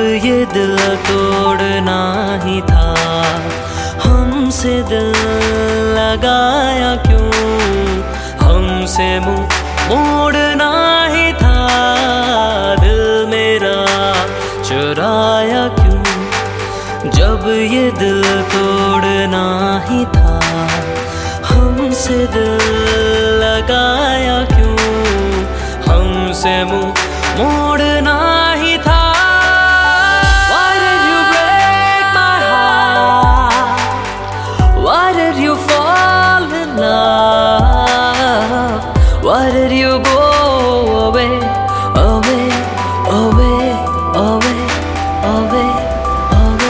ये दिल तोड़ना ही था, हमसे दिल लगाया क्यों, हमसे मुंह मोड़ना ही था, दिल मेरा चुराया क्यों। जब ये दिल तोड़ना ही था, हमसे दिल लगाया क्यों, हमसे मुंह मोड़ना ही था। Why did you break my heart? Why did you fall in love? Why did you go away, away, away, away, away, away?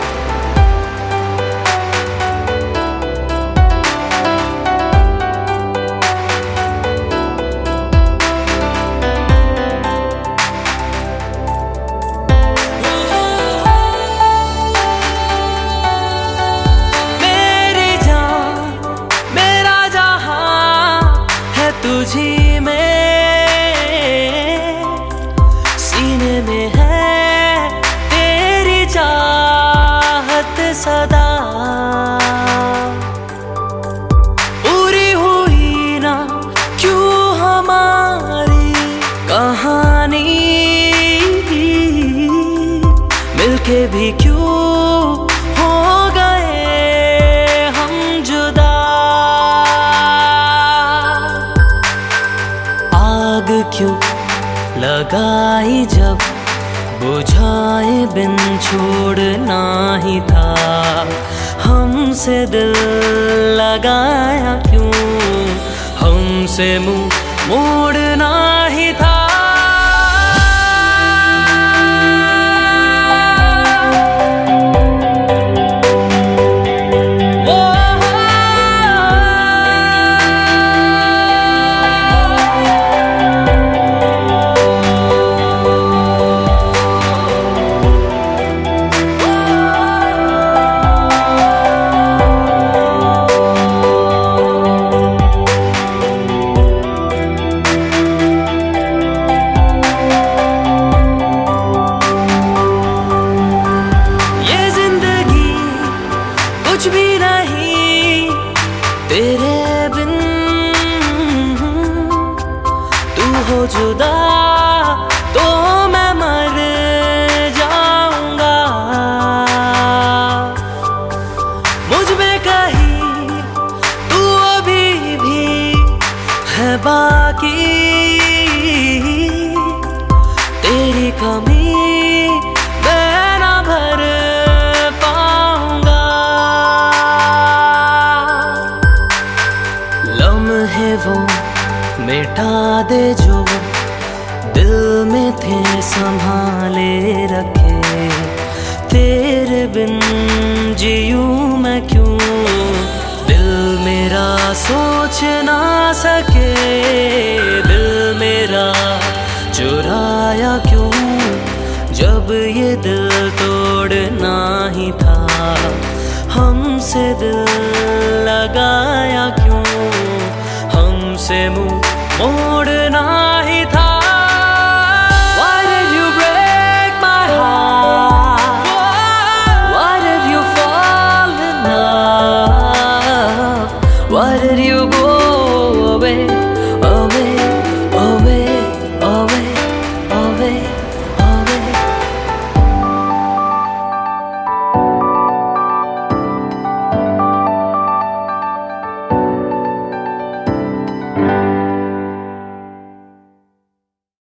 तुझी में सीने में है तेरी चाहत सदा, पूरी हुई ना क्यों हमारी कहानी, मिलके भी क्यों हो गए हम जुदा। आग क्यों लगाई जब बुझाए बिन छोड़ना ही था, हमसे दिल लगाया क्यों, हमसे मुंह मोड़ना ही था। कुछ भी नहीं तेरे बिन, तू हो जुदा तो मैं मर जाऊंगा। मुझ में कहीं तू अभी भी है बाकी, तेरी कमी मैं ना भर वो मिटा दे जो दिल में थे संभाले रखे, तेरे बिन जीऊं मैं क्यों, दिल मेरा सोच ना सके, दिल मेरा चुराया क्यों। जब ये दिल तोड़ना ही था, हमसे दिल लगाया क्यों, हमसे मुंह